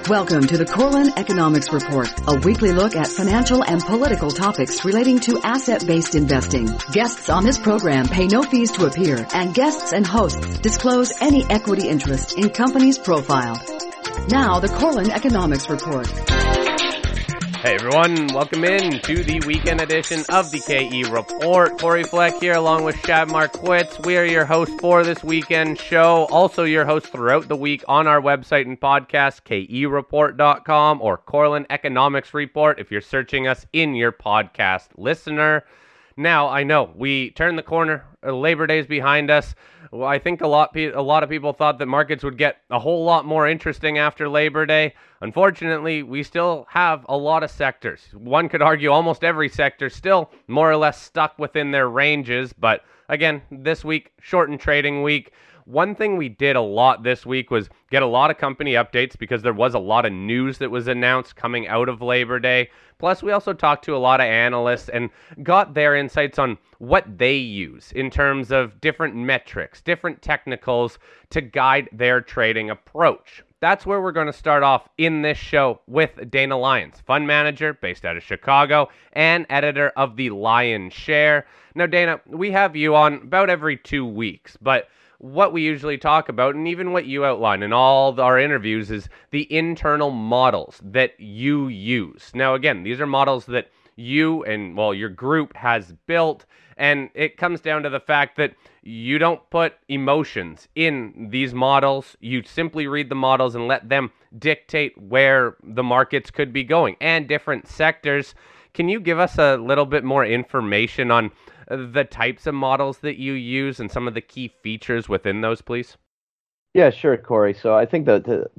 Welcome to the Corlin Economics Report, a weekly look at financial and political topics relating to asset-based investing. Guests on this program pay no fees to appear, and guests and hosts disclose any equity interest in companies profiled. Now, the Corlin Economics Report. Hey everyone, welcome in to the weekend edition of the KE Report. Corey Fleck here along with Shad Markwitz. We are your hosts for this weekend show. Also your hosts throughout the week on our website and podcast, kereport.com or Corlin Economics Report if you're searching us in your podcast listener. Now, I know we turned the corner. Labor Day's behind us. Well, I think a lot of people thought that markets would get a whole lot more interesting after Labor Day. Unfortunately, we still have a lot of sectors. One could argue almost every sector still more or less stuck within their ranges. But again, this week, shortened trading week. One thing we did a lot this week was get a lot of company updates because there was a lot of news that was announced coming out of Labor Day. Plus, we also talked to a lot of analysts and got their insights on what they use in terms of different metrics, different technicals to guide their trading approach. That's where we're going to start off in this show with Dana Lyons, fund manager based out of Chicago and editor of the Lion Share. Now, Dana, we have you on about every 2 weeks, but what we usually talk about, and even what you outline in all our interviews, is the internal models that you use. Now, again, these are models that you and, well, your group has built, and it comes down to the fact that you don't put emotions in these models. You simply read the models and let them dictate where the markets could be going and different sectors. Can you give us a little bit more information on the types of models that you use and some of the key features within those, please? Yeah, sure, Corey. So I think the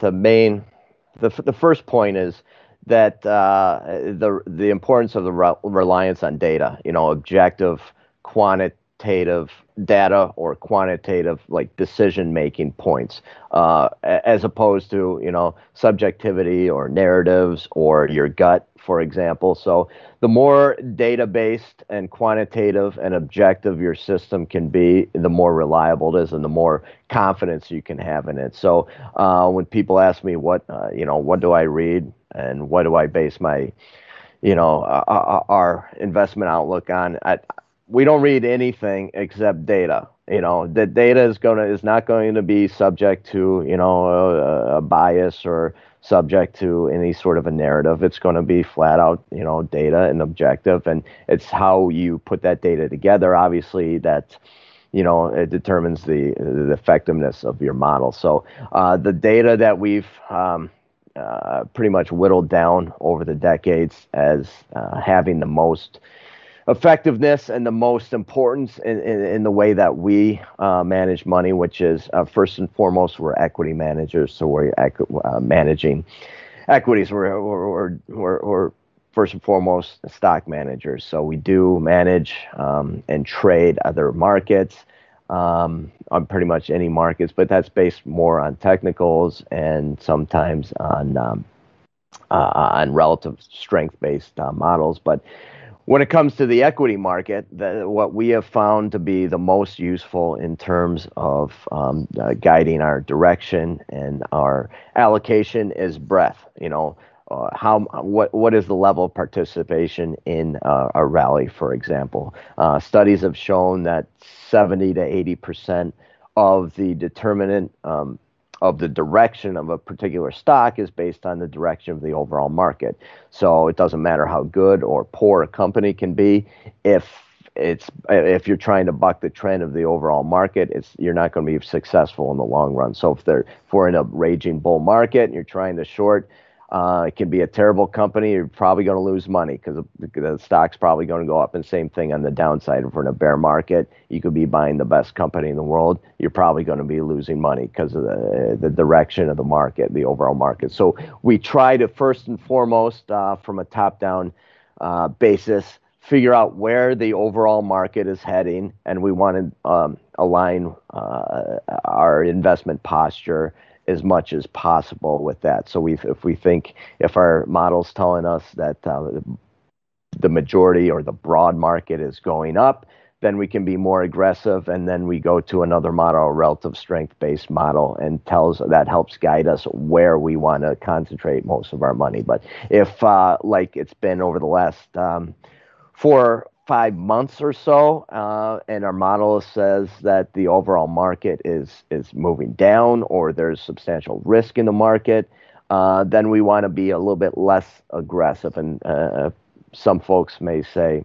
first point is that the importance of the reliance on data, objective, quantitative data or quantitative like decision-making points, as opposed to, subjectivity or narratives or your gut, for example. So the more data-based and quantitative and objective your system can be, the more reliable it is and the more confidence you can have in it. So when people ask me what do I read and what do I base my, our investment outlook on, we don't read anything except data. The data is not going to be subject to, a bias or subject to any sort of a narrative. It's going to be flat out, data and objective, and it's how you put that data together. Obviously, that it determines the effectiveness of your model. So the data that we've pretty much whittled down over the decades as having the most effectiveness and the most importance in the way that we manage money, which is first and foremost, we're equity managers. So we're managing equities. We're first and foremost stock managers. So we do manage and trade other markets on pretty much any markets, but that's based more on technicals and sometimes on relative strength-based models. But when it comes to the equity market, what we have found to be the most useful in terms of guiding our direction and our allocation is breadth. What is the level of participation in a rally, for example? Studies have shown that 70 to 80% of the determinant of the direction of a particular stock is based on the direction of the overall market. So it doesn't matter how good or poor a company can be, if you're trying to buck the trend of the overall market, you're not going to be successful in the long run. So if we're in a raging bull market and you're trying to short, it can be a terrible company. You're probably going to lose money because the stock's probably going to go up. And same thing on the downside. If we're in a bear market, you could be buying the best company in the world. You're probably going to be losing money because of the direction of the market, the overall market. So we try to first and foremost, from a top-down basis, figure out where the overall market is heading, and we want to align our investment posture as much as possible with that. So if our model's telling us that the majority or the broad market is going up, then we can be more aggressive, and then we go to another model, a relative strength-based model, and that helps guide us where we want to concentrate most of our money. But if, like it's been over the last 4 or 5 months or so, and our model says that the overall market is moving down, or there's substantial risk in the market, then we want to be a little bit less aggressive. And some folks may say,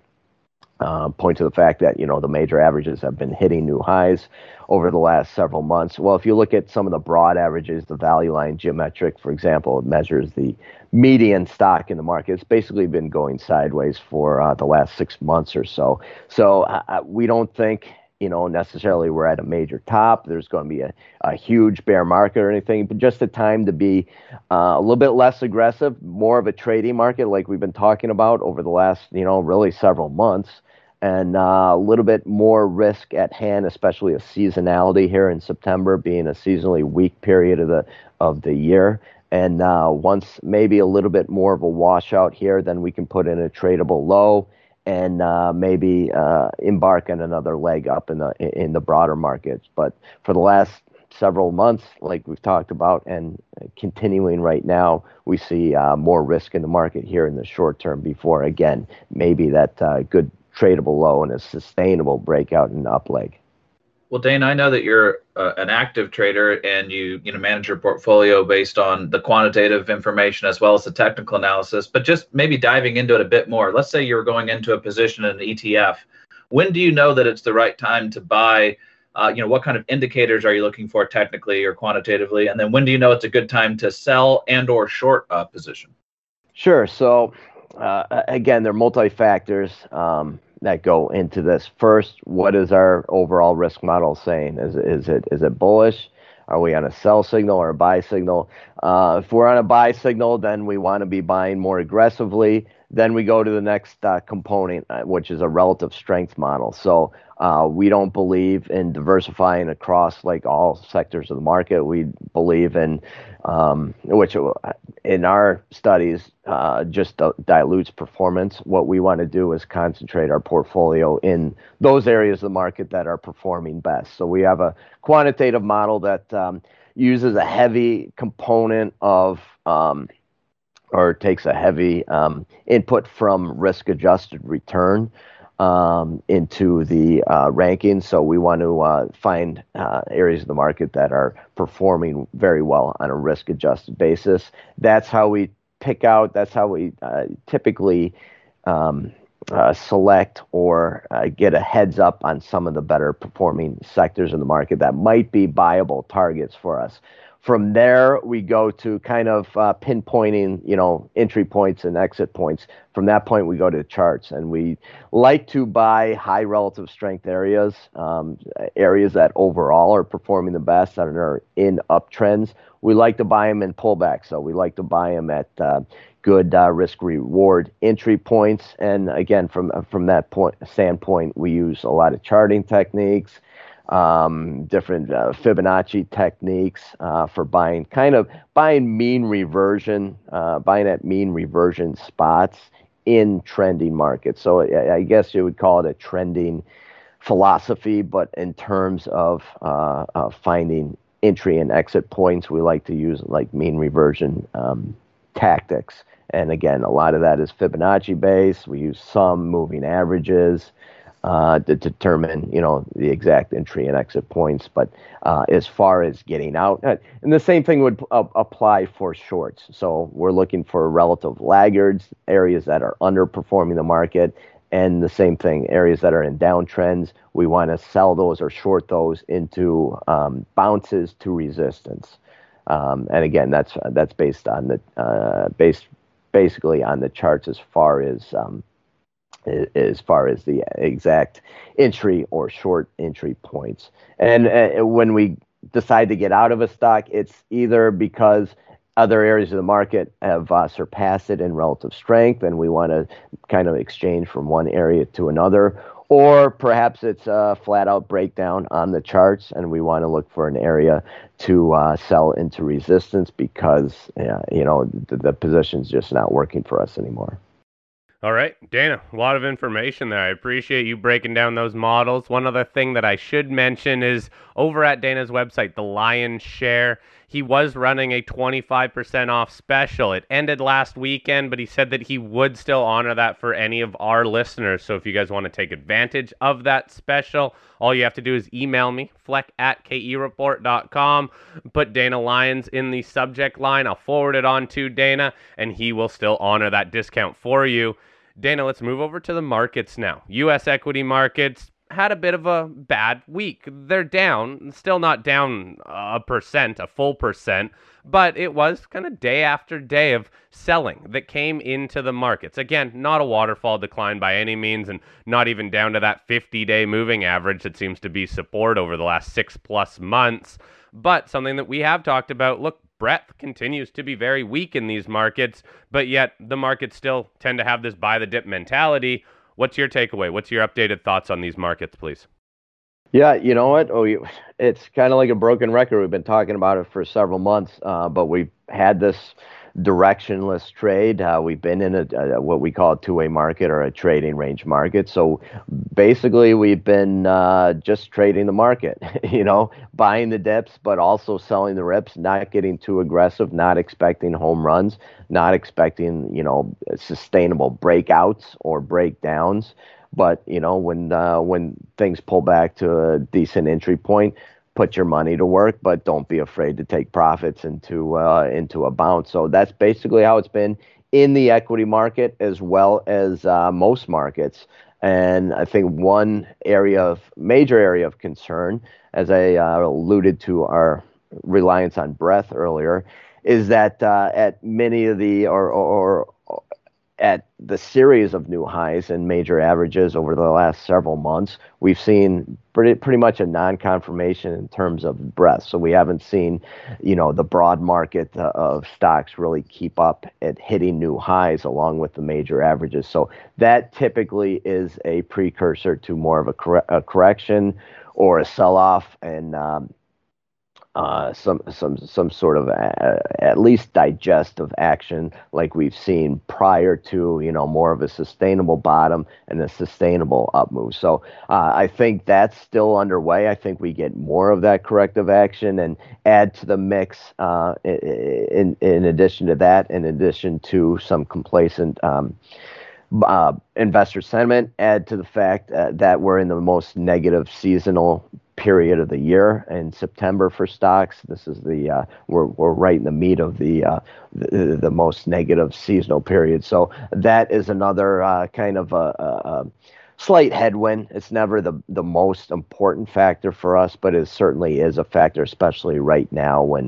point to the fact that, the major averages have been hitting new highs over the last several months. Well, if you look at some of the broad averages, the value line geometric, for example, it measures the median stock in the market. It's basically been going sideways for the last 6 months or so. So we don't think, necessarily we're at a major top. There's going to be a huge bear market or anything, but just a time to be a little bit less aggressive, more of a trading market like we've been talking about over the last, really several months, and a little bit more risk at hand, especially a seasonality here in September being a seasonally weak period of the year. And once maybe a little bit more of a washout here, then we can put in a tradable low and maybe embark on another leg up in the broader markets. But for the last several months, like we've talked about, and continuing right now, we see more risk in the market here in the short term before, again, maybe that good tradable low and a sustainable breakout and up leg. Well, Dane, I know that you're an active trader, and you manage your portfolio based on the quantitative information as well as the technical analysis. But just maybe diving into it a bit more. Let's say you're going into a position in an ETF. When do you know that it's the right time to buy? What kind of indicators are you looking for technically or quantitatively? And then when do you know it's a good time to sell and or short a position? Sure. So again, there are multi-factors that go into this. First, what is our overall risk model saying? Is it bullish? Are we on a sell signal or a buy signal? If we're on a buy signal, then we want to be buying more aggressively. Then we go to the next component, which is a relative strength model. So we don't believe in diversifying across like all sectors of the market. We believe in, which in our studies just dilutes performance. What we want to do is concentrate our portfolio in those areas of the market that are performing best. So we have a quantitative model that uses a heavy component of or takes a heavy input from risk-adjusted return into the rankings. So we want to find areas of the market that are performing very well on a risk-adjusted basis. That's how we pick out, that's how we typically select or get a heads up on some of the better performing sectors in the market that might be viable targets for us. From there, we go to kind of pinpointing, entry points and exit points. From that point, we go to charts, and we like to buy high relative strength areas, areas that overall are performing the best, that are in uptrends. We like to buy them in pullbacks, so we like to buy them at good risk-reward entry points. And again, from that standpoint, we use a lot of charting techniques, different Fibonacci techniques for buying mean reversion, buying at mean reversion spots in trending markets. So I guess you would call it a trending philosophy, but in terms of finding entry and exit points, we like to use like mean reversion tactics. And again, a lot of that is Fibonacci based. We use some moving averages to determine, the exact entry and exit points. But as far as getting out, and the same thing would apply for shorts. So we're looking for relative laggards, areas that are underperforming the market, and the same thing, areas that are in downtrends. We want to sell those or short those into bounces to resistance. And again, that's based on the basically on the charts as far as the exact entry or short entry points. And when we decide to get out of a stock, it's either because other areas of the market have surpassed it in relative strength, and we want to kind of exchange from one area to another, or perhaps it's a flat-out breakdown on the charts, and we want to look for an area to sell into resistance because the position's just not working for us anymore. All right, Dana, a lot of information there. I appreciate you breaking down those models. One other thing that I should mention is over at Dana's website, the Lion's Share. He was running a 25% off special. It ended last weekend, but he said that he would still honor that for any of our listeners. So if you guys want to take advantage of that special, all you have to do is email me, fleck@kereport.com, put Dana Lyons in the subject line. I'll forward it on to Dana, and he will still honor that discount for you. Dana, let's move over to the markets now. U.S. equity markets had a bit of a bad week. They're down, still not down a full percent, but it was kind of day after day of selling that came into the markets. Again, not a waterfall decline by any means, and not even down to that 50-day moving average that seems to be support over the last 6+ months. But something that we have talked about, look, breadth continues to be very weak in these markets, but yet the markets still tend to have this buy the dip mentality. What's your takeaway? What's your updated thoughts on these markets, please? Yeah, you know what? It's kind of like a broken record. We've been talking about it for several months, but we've had this directionless trade. We've been in a what we call a two-way market or a trading range market. So basically, we've been just trading the market, buying the dips, but also selling the rips, not getting too aggressive, not expecting home runs, not expecting, sustainable breakouts or breakdowns. But, when things pull back to a decent entry point, put your money to work, but don't be afraid to take profits into a bounce. So that's basically how it's been in the equity market as well as most markets. And I think one major area of concern, as I alluded to our reliance on breadth earlier, is that at many of the or at the series of new highs and major averages over the last several months, we've seen pretty much a non-confirmation in terms of breadth. So we haven't seen, the broad market of stocks really keep up at hitting new highs along with the major averages. So that typically is a precursor to more of a correction or a sell-off, and some sort of at least digestive action like we've seen prior to more of a sustainable bottom and a sustainable up move. So I think that's still underway. I think we get more of that corrective action and add to the mix in addition to that, in addition to some complacent investor sentiment, add to the fact that we're in the most negative seasonal period of the year in September for stocks. This is we're right in the meat of the most negative seasonal period. So that is another kind of a slight headwind. It's never the most important factor for us, but it certainly is a factor, especially right now when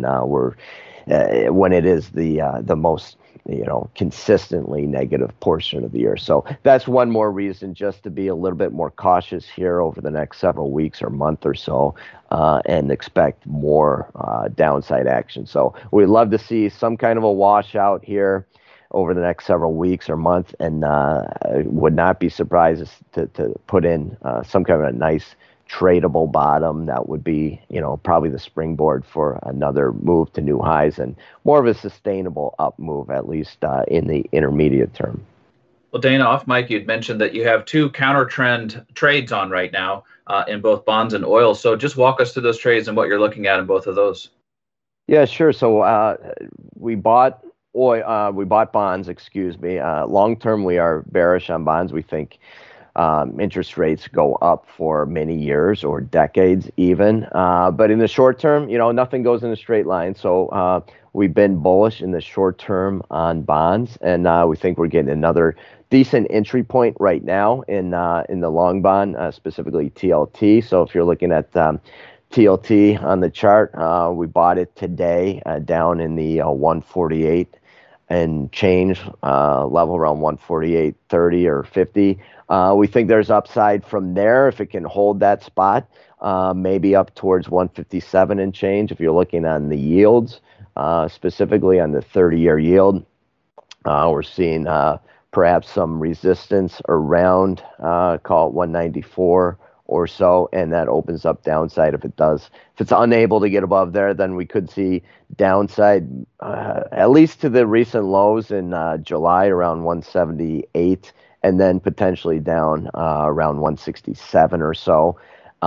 when it is the most consistently negative portion of the year. So that's one more reason just to be a little bit more cautious here over the next several weeks or month or so, and expect more downside action. So we'd love to see some kind of a washout here over the next several weeks or month, and would not be surprised to put in some kind of a nice tradable bottom that would be, probably the springboard for another move to new highs and more of a sustainable up move, at least in the intermediate term. Well, Dana, off mic, you'd mentioned that you have two counter trend trades on right now in both bonds and oil. So just walk us through those trades and what you're looking at in both of those. Yeah, sure. So we bought bonds, long term, we are bearish on bonds. We think interest rates go up for many years or decades even. But in the short term, nothing goes in a straight line. So we've been bullish in the short term on bonds, and we think we're getting another decent entry point right now in the long bond, specifically TLT. So if you're looking at TLT on the chart, we bought it today down in the 148 and change level, around 148.30 or 50. We think there's upside from there if it can hold that spot, maybe up towards 157 and change. If you're looking on the yields, specifically on the 30-year yield, we're seeing perhaps some resistance around, call it 194 or so, and that opens up downside if it does. If it's unable to get above there, then we could see downside at least to the recent lows in July around 178, and then potentially down around 167 or so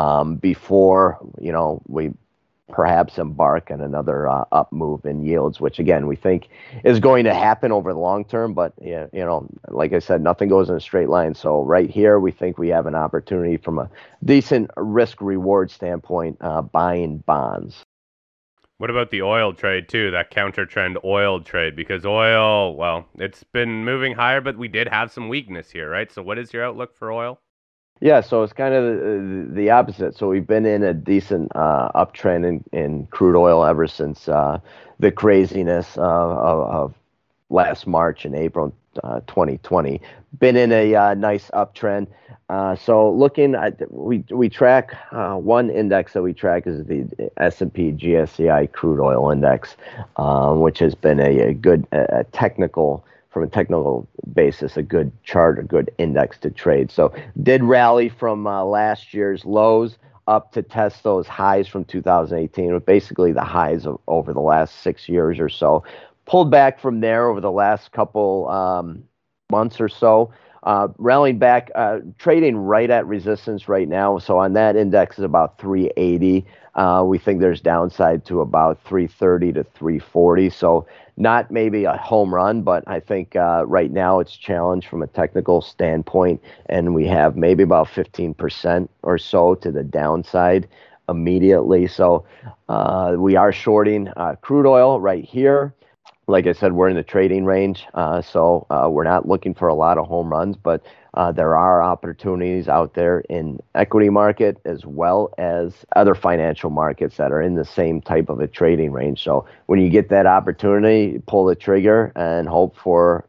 before we perhaps embark on another up move in yields, which again we think is going to happen over the long term. But like I said, nothing goes in a straight line. So right here, we think we have an opportunity from a decent risk reward standpoint, buying bonds. What about the oil trade too? That counter trend oil trade, because oil, well, it's been moving higher, but we did have some weakness here, right? So what is your outlook for oil? Yeah, so it's kind of the opposite. So we've been in a decent uptrend in crude oil ever since the craziness of last March and April 2020. Been in a nice uptrend. So looking at, we track one index that we track is the S&P GSCI crude oil index, which has been a good technical. From a technical basis, a good chart, a good index to trade. So did rally from last year's lows up to test those highs from 2018, with basically the highs over the last 6 years or so. Pulled back from there over the last couple months or so. Rallying back, trading right at resistance right now. So on that index is about 380. We think there's downside to about 330 to 340. So not maybe a home run, but I think right now it's challenged from a technical standpoint, and we have maybe about 15% or so to the downside immediately. So we are shorting crude oil right here. Like I said, we're in the trading range, so we're not looking for a lot of home runs, but there are opportunities out there in equity market as well as other financial markets that are in the same type of a trading range. So when you get that opportunity, pull the trigger and hope for,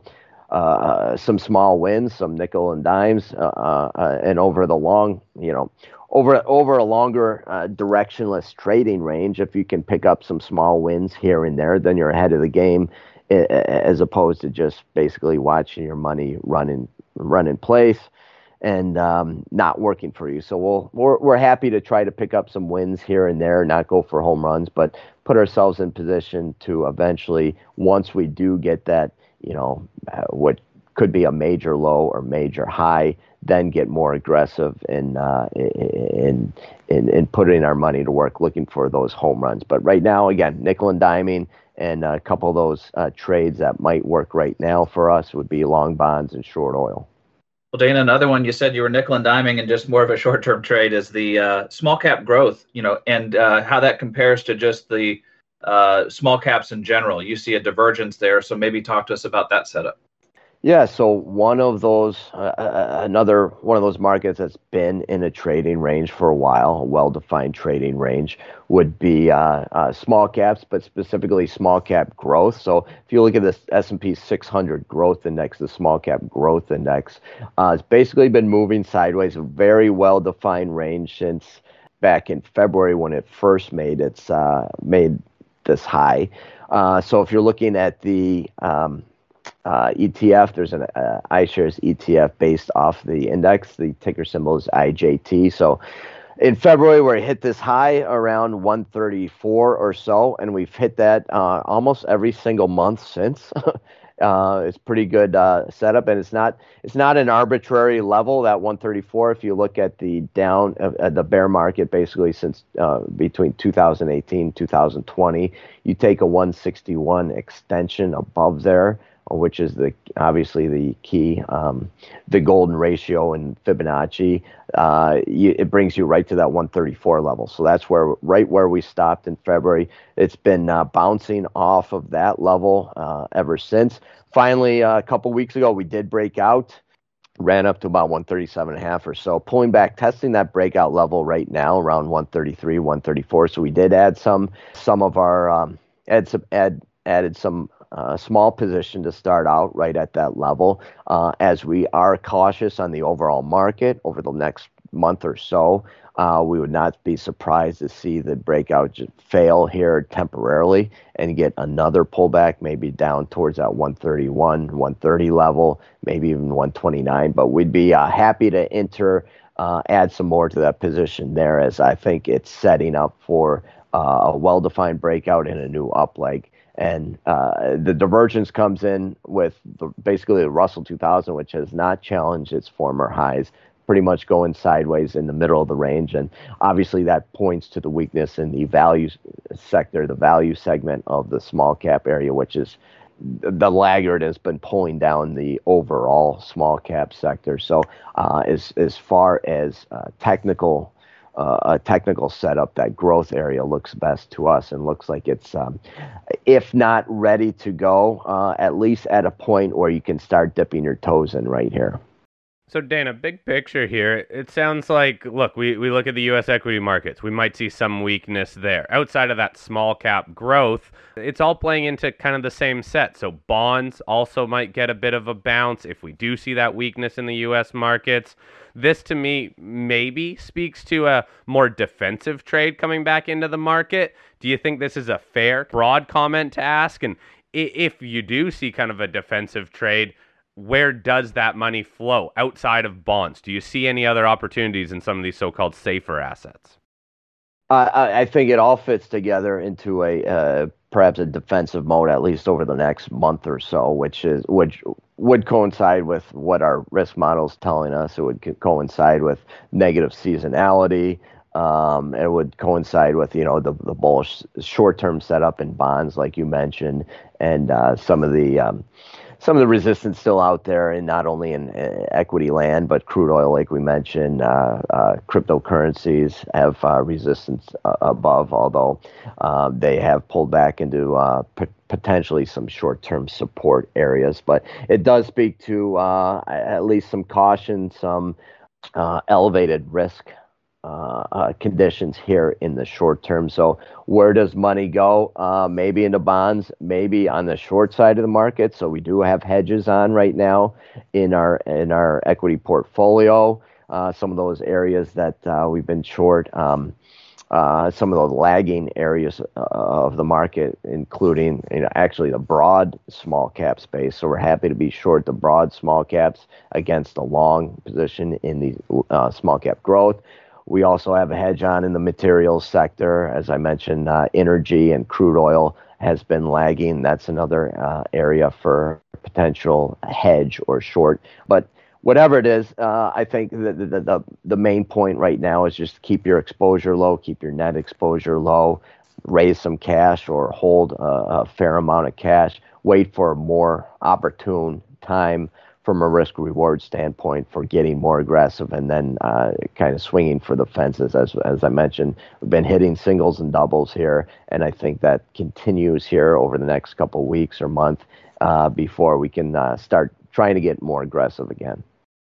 some small wins, some nickel and dimes, and over the long, over a longer directionless trading range, if you can pick up some small wins here and there, then you're ahead of the game, as opposed to just basically watching your money run in place and not working for you. So we're happy to try to pick up some wins here and there, not go for home runs, but put ourselves in position to eventually, once we do get that, what could be a major low or major high, then get more aggressive in putting our money to work, looking for those home runs. But right now, again, nickel and diming, and a couple of those trades that might work right now for us would be long bonds and short oil. Well, Dana, another one, you said you were nickel and diming and just more of a short-term trade, is the small cap growth, and how that compares to just the small caps in general. You see a divergence there, so maybe talk to us about that setup. Yeah, so one of those markets that's been in a trading range for a while, a well-defined trading range, would be small caps, but specifically small cap growth. So if you look at this S&P 600 growth index, the small cap growth index, it's basically been moving sideways, a very well-defined range since back in February when it first made this high. So if you're looking at the ETF, there's an iShares ETF based off the index. The ticker symbol is IJT. So in February, we hit this high around 134 or so, and we've hit that almost every single month since. It's pretty good setup, and it's not an arbitrary level, that 134. If you look at the the bear market, basically since between 2018 2020, you take a 161 extension above there, which is obviously the key, the golden ratio in Fibonacci. It brings you right to that 134 level. So that's right where we stopped in February. It's been bouncing off of that level ever since. Finally, a couple weeks ago, we did break out, ran up to about 137.5 or so, pulling back, testing that breakout level right now around 133, 134. So we did add some of our added some small position to start out right at that level, as we are cautious on the overall market over the next month or so. We would not be surprised to see the breakout just fail here temporarily and get another pullback, maybe down towards that 131, 130 level, maybe even 129. But we'd be happy to enter add some more to that position there, as I think it's setting up for a well-defined breakout and a new up leg. And the divergence comes in with basically the Russell 2000, which has not challenged its former highs, pretty much going sideways in the middle of the range. And obviously that points to the weakness in the value sector, the value segment of the small cap area, which is the laggard, has been pulling down the overall small cap sector. So as far as technical a technical setup, that growth area looks best to us and looks like it's, if not ready to go, at least at a point where you can start dipping your toes in right here. So Dana, big picture here, it sounds like, look, we look at the U.S. equity markets. We might see some weakness there. Outside of that small cap growth, it's all playing into kind of the same set. So bonds also might get a bit of a bounce if we do see that weakness in the U.S. markets. This, to me, maybe speaks to a more defensive trade coming back into the market. Do you think this is a fair, broad comment to ask? And if you do see kind of a defensive trade, where does that money flow outside of bonds? Do you see any other opportunities in some of these so-called safer assets? I think it all fits together into a perhaps a defensive mode, at least over the next month or so, which would coincide with what our risk model is telling us. It would coincide with negative seasonality. It would coincide with the bullish short-term setup in bonds, like you mentioned, and some of the resistance still out there, and not only in equity land, but crude oil, like we mentioned. Cryptocurrencies have resistance above, although they have pulled back into potentially some short-term support areas. But it does speak to at least some caution, some elevated risk conditions here in the short term. So where does money go? Maybe into bonds, maybe on the short side of the market. So we do have hedges on right now in our equity portfolio. Some of those areas that we've been short, some of the lagging areas of the market, including actually the broad small cap space. So we're happy to be short the broad small caps against a long position in the small cap growth. We also have a hedge on in the materials sector. As I mentioned, energy and crude oil has been lagging. That's another area for potential hedge or short. But whatever it is, I think the main point right now is just keep your exposure low, keep your net exposure low, raise some cash or hold a fair amount of cash, wait for a more opportune time from a risk reward standpoint for getting more aggressive, and then kind of swinging for the fences. As I mentioned, we've been hitting singles and doubles here, and I think that continues here over the next couple of weeks or month before we can start trying to get more aggressive again.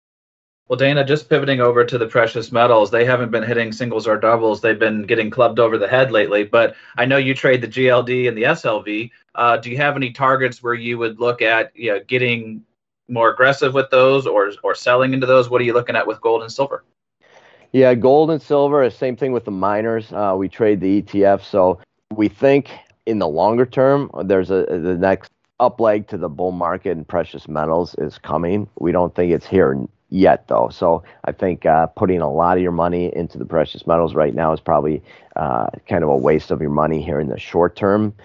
Well, Dana, just pivoting over to the precious metals, they haven't been hitting singles or doubles. They've been getting clubbed over the head lately, but I know you trade the GLD and the SLV. Do you have any targets where you would look at getting more aggressive with those or selling into those? What are you looking at with gold and silver? Yeah, gold and silver, same thing with the miners. We trade the ETF. So we think in the longer term, there's the next up leg to the bull market in precious metals is coming. We don't think it's here yet, though. So I think putting a lot of your money into the precious metals right now is probably kind of a waste of your money here in the short term.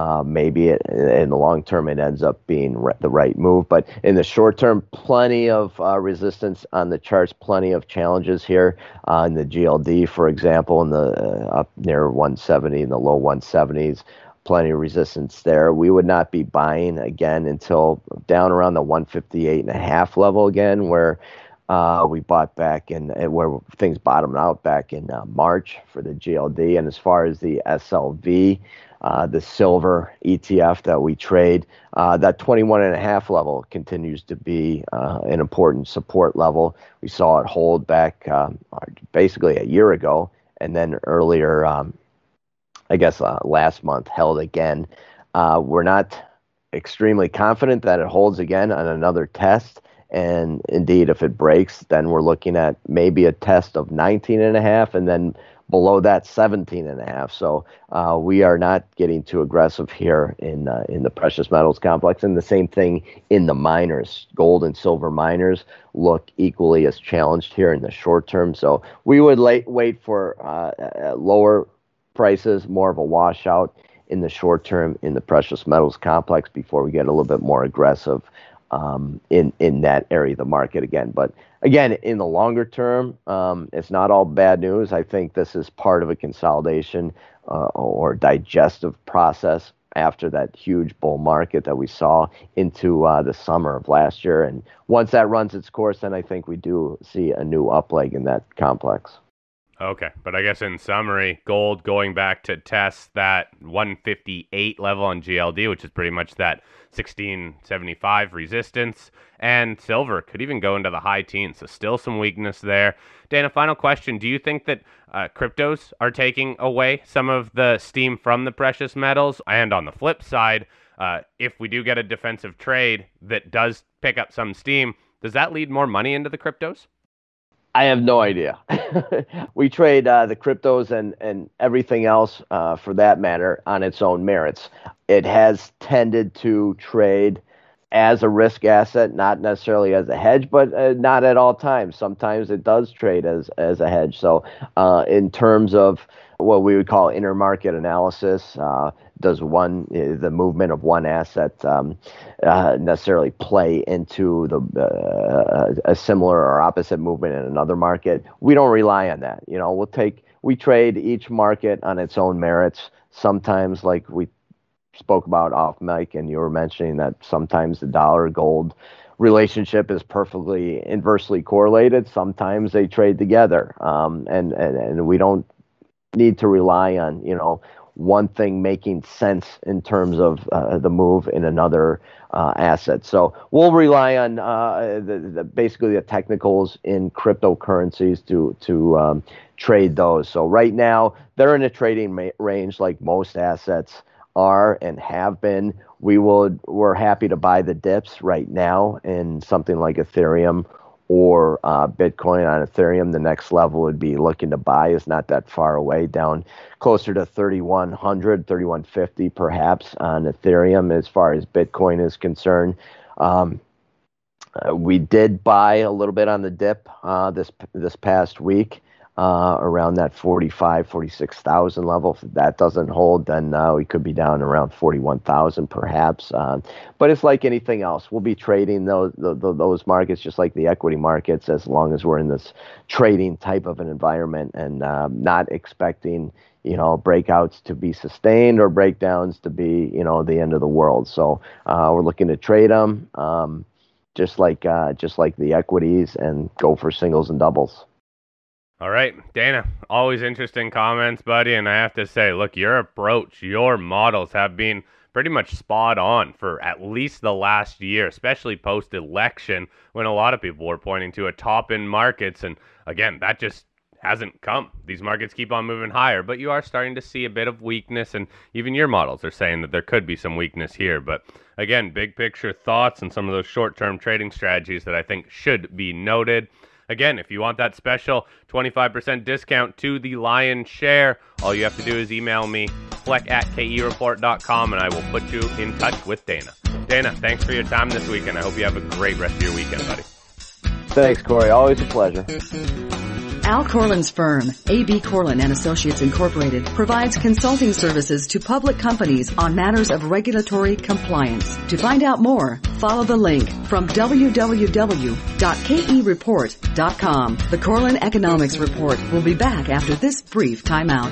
Maybe in the long term, it ends up being the right move. But in the short term, plenty of resistance on the charts, plenty of challenges here in the GLD, for example, in the up near 170 in the low 170s. Plenty of resistance there. We would not be buying again until down around the 158.5 level again, where we bought back and where things bottomed out back in March for the GLD. And as far as the SLV, the silver ETF that we trade, that 21.5 level continues to be an important support level. We saw it hold back basically a year ago, and then earlier, I guess last month, held again. We're not extremely confident that it holds again on another test. And indeed, if it breaks, then we're looking at maybe a test of 19.5 and then below that 17.5. So we are not getting too aggressive here in the precious metals complex. And the same thing in the miners. Gold and silver miners look equally as challenged here in the short term. So we would wait for lower prices, more of a washout in the short term in the precious metals complex before we get a little bit more aggressive in that area of the market again. But again, in the longer term, it's not all bad news. I think this is part of a consolidation or digestive process after that huge bull market that we saw into the summer of last year. And once that runs its course, then I think we do see a new up leg in that complex. Okay, but I guess in summary, gold going back to test that 158 level on GLD, which is pretty much that 1675 resistance, and silver could even go into the high teens, so still some weakness there. Dana, final question. Do you think that cryptos are taking away some of the steam from the precious metals? And on the flip side, if we do get a defensive trade that does pick up some steam, does that lead more money into the cryptos? I have no idea. We trade the cryptos and everything else, for that matter, on its own merits. It has tended to trade as a risk asset, not necessarily as a hedge, but not at all times. Sometimes it does trade as a hedge. So in terms of what we would call intermarket analysis, does the movement of one asset necessarily play into a similar or opposite movement in another market? We don't rely on that. We trade each market on its own merits. Sometimes, like we spoke about off mic, and you were mentioning that sometimes the dollar gold relationship is perfectly inversely correlated. Sometimes they trade together, and we don't need to rely on one thing making sense in terms of the move in another asset. So we'll rely on basically the technicals in cryptocurrencies to trade those. So right now they're in a trading range like most assets are and have been. We're happy to buy the dips right now in something like Ethereum or Bitcoin. On Ethereum, the next level would be looking to buy is not that far away, down closer to 3,100, 3,150 perhaps on Ethereum as far as Bitcoin is concerned. We did buy a little bit on the dip this past week. Around that 46,000 level. If that doesn't hold, then we could be down around 41,000 perhaps. But it's like anything else. We'll be trading those markets just like the equity markets, as long as we're in this trading type of an environment and not expecting breakouts to be sustained or breakdowns to be the end of the world. So we're looking to trade them just like the equities and go for singles and doubles. All right, Dana, always interesting comments, buddy. And I have to say, look, your approach, your models have been pretty much spot on for at least the last year, especially post-election when a lot of people were pointing to a top in markets. And again, that just hasn't come. These markets keep on moving higher, but you are starting to see a bit of weakness. And even your models are saying that there could be some weakness here. But again, big picture thoughts and some of those short-term trading strategies that I think should be noted. Again, if you want that special 25% discount to the lion's share, all you have to do is email me, fleck@kereport.com, and I will put you in touch with Dana. Dana, thanks for your time this weekend. I hope you have a great rest of your weekend, buddy. Thanks, Corey. Always a pleasure. Al Corlin's firm, A.B. Corlin and Associates Incorporated, provides consulting services to public companies on matters of regulatory compliance. To find out more, follow the link from www.kereport.com. The Corlin Economics Report will be back after this brief timeout.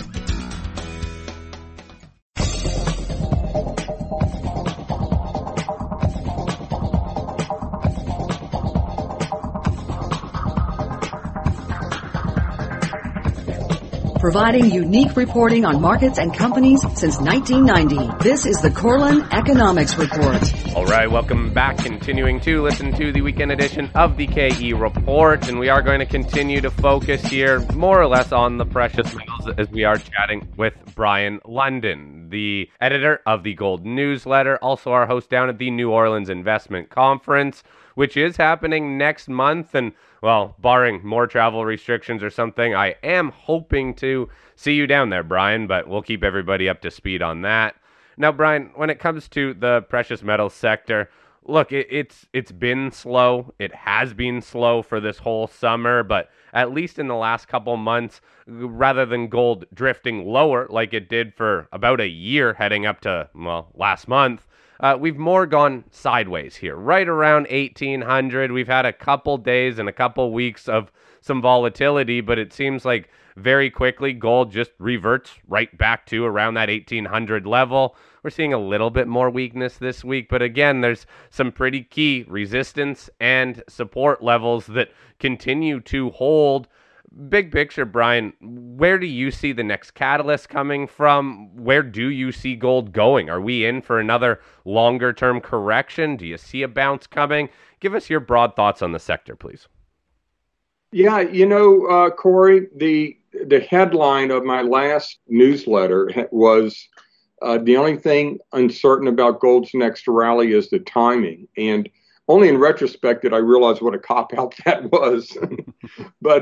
Providing unique reporting on markets and companies since 1990. This is the Corlin Economics Report. All right, welcome back. Continuing to listen to the weekend edition of the KE Report. And we are going to continue to focus here more or less on the precious metals as we are chatting with Brian London, the editor of the Gold Newsletter, also our host down at the New Orleans Investment Conference. which is happening next month. And, well, barring more travel restrictions or something, I am hoping to see you down there, Brian, but we'll keep everybody up to speed on that. Now, Brian, when it comes to the precious metals sector, look, it's been slow. It has been slow for this whole summer, but at least in the last couple months, rather than gold drifting lower like it did for about a year heading up to, well, last month, we've more gone sideways here, right around 1,800. We've had a couple days and a couple weeks of some volatility, but it seems like very quickly gold just reverts right back to around that 1,800 level. We're seeing a little bit more weakness this week, but again, there's some pretty key resistance and support levels that continue to hold. Big picture, Brian, where do you see the next catalyst coming from? Where do you see gold going? Are we in for another longer-term correction? Do you see a bounce coming? Give us your broad thoughts on the sector, please. Yeah, Corey, the headline of my last newsletter was the only thing uncertain about gold's next rally is the timing. And only in retrospect did I realize what a cop-out that was. But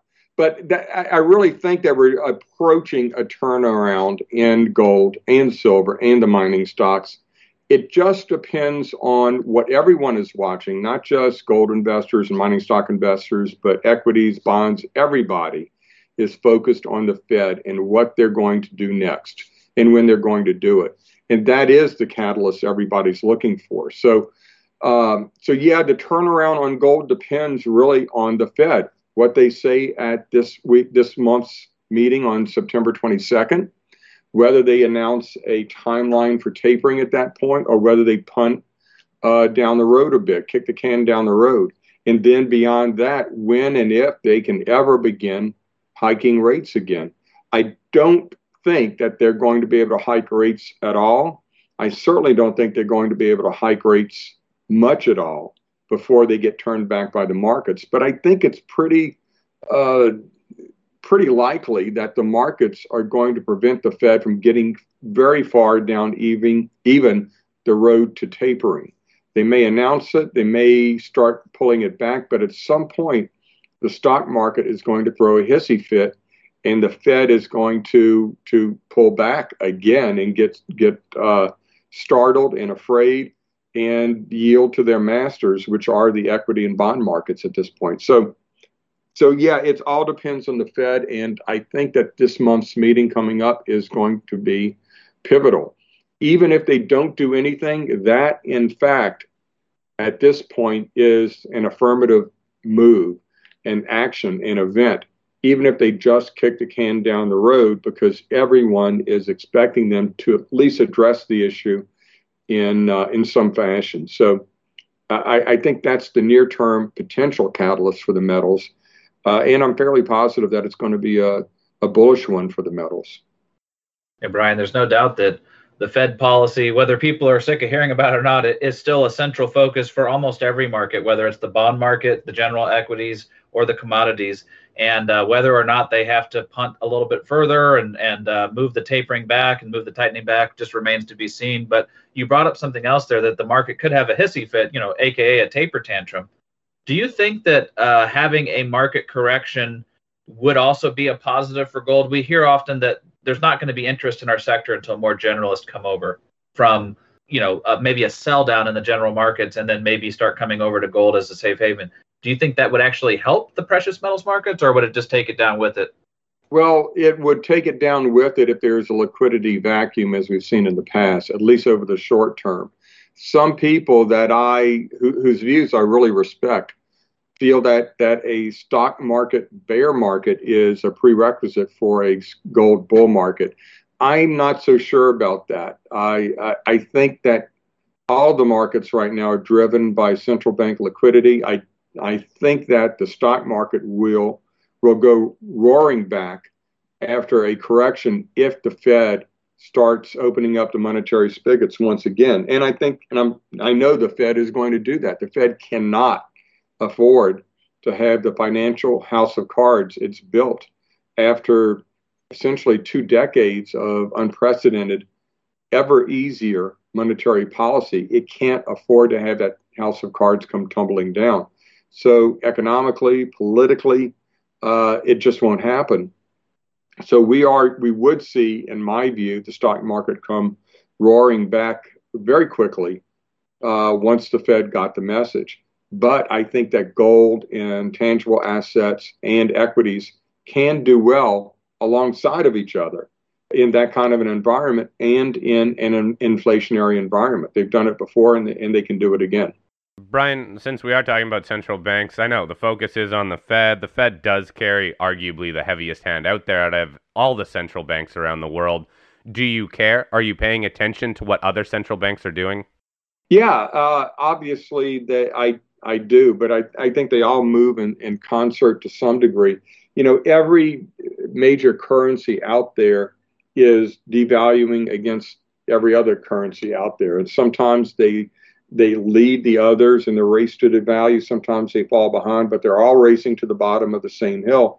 I really think that we're approaching a turnaround in gold and silver and the mining stocks. It just depends on what everyone is watching, not just gold investors and mining stock investors, but equities, bonds. Everybody is focused on the Fed and what they're going to do next and when they're going to do it. And that is the catalyst everybody's looking for. So yeah, the turnaround on gold depends really on the Fed, what they say at this month's meeting on September 22nd, whether they announce a timeline for tapering at that point or whether they punt down the road a bit, kick the can down the road. And then beyond that, when and if they can ever begin hiking rates again. I don't think that they're going to be able to hike rates at all. I certainly don't think they're going to be able to hike rates much at all before they get turned back by the markets. But I think it's pretty likely that the markets are going to prevent the Fed from getting very far down even the road to tapering. They may announce it, they may start pulling it back, but at some point, the stock market is going to throw a hissy fit, and the Fed is going to pull back again and get startled and afraid and yield to their masters, which are the equity and bond markets at this point. So yeah, it all depends on the Fed, and I think that this month's meeting coming up is going to be pivotal. Even if they don't do anything, that in fact, at this point, is an affirmative move, an action, an event, even if they just kick the can down the road, because everyone is expecting them to at least address the issue in some fashion. So I think that's the near-term potential catalyst for the metals. And I'm fairly positive that it's going to be a bullish one for the metals. Yeah, Brian, there's no doubt that the Fed policy, whether people are sick of hearing about it or not, it is still a central focus for almost every market, whether it's the bond market, the general equities, or the commodities. And whether or not they have to punt a little bit further and move the tapering back and move the tightening back just remains to be seen. But you brought up something else there, that the market could have a hissy fit, AKA a taper tantrum. Do you think that having a market correction would also be a positive for gold? We hear often that there's not going to be interest in our sector until more generalists come over from, maybe a sell down in the general markets and then maybe start coming over to gold as a safe haven. Do you think that would actually help the precious metals markets, or would it just take it down with it? Well, it would take it down with it if there's a liquidity vacuum, as we've seen in the past, at least over the short term. Some people that whose views I really respect feel that a stock market bear market is a prerequisite for a gold bull market. I'm not so sure about that. I think that all the markets right now are driven by central bank liquidity. I think that the stock market will go roaring back after a correction if the Fed starts opening up the monetary spigots once again. And I know the Fed is going to do that. The Fed cannot afford to have the financial house of cards it's built after essentially 2 decades of unprecedented, ever easier monetary policy, it can't afford to have that house of cards come tumbling down. So economically, politically, it just won't happen. So we would see, in my view, the stock market come roaring back very quickly once the Fed got the message. But I think that gold and tangible assets and equities can do well alongside of each other in that kind of an environment and in an inflationary environment. They've done it before and they can do it again. Brian, since we are talking about central banks, I know the focus is on the Fed. The Fed does carry arguably the heaviest hand out there out of all the central banks around the world. Do you care? Are you paying attention to what other central banks are doing? Yeah, obviously I do, but I think they all move in concert to some degree. You know, every major currency out there is devaluing against every other currency out there. And sometimes they lead the others in the race to devalue. Sometimes they fall behind, but they're all racing to the bottom of the same hill.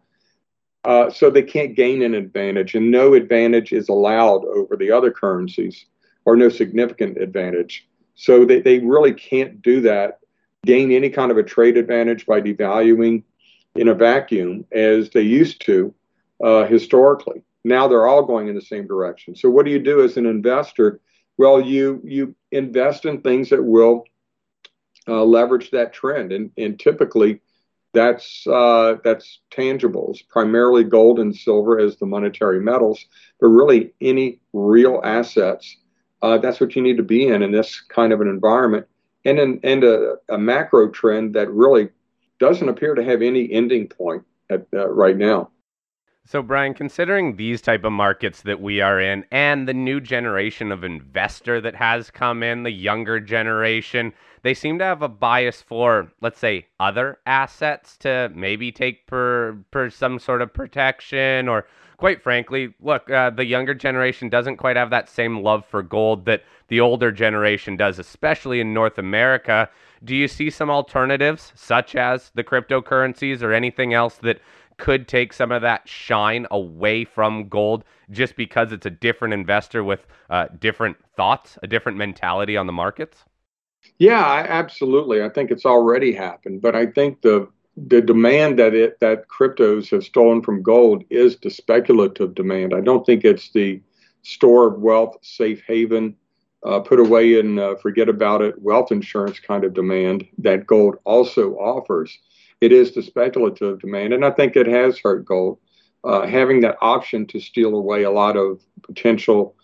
So they can't gain an advantage, and no advantage is allowed over the other currencies, or no significant advantage. So they really can't do that, gain any kind of a trade advantage by devaluing in a vacuum as they used to historically. Now they're all going in the same direction. So what do you do as an investor? Well, you invest in things that will leverage that trend, and typically that's tangibles, primarily gold and silver as the monetary metals, but really any real assets. That's what you need to be in this kind of an environment, and a macro trend that really doesn't appear to have any ending point right now. So, Brian, considering these type of markets that we are in and the new generation of investor that has come in, the younger generation, they seem to have a bias for, let's say, other assets to maybe take per some sort of protection, or quite frankly, look, the younger generation doesn't quite have that same love for gold that the older generation does, especially in North America. Do you see some alternatives, such as the cryptocurrencies or anything else that could take some of that shine away from gold just because it's a different investor with different thoughts, a different mentality on the markets? Yeah, absolutely. I think it's already happened, but I think the demand that cryptos have stolen from gold is the speculative demand. I don't think it's the store of wealth, safe haven, put away and forget about it, wealth insurance kind of demand that gold also offers. It is the speculative demand, and I think it has hurt gold, having that option to steal away a lot of potential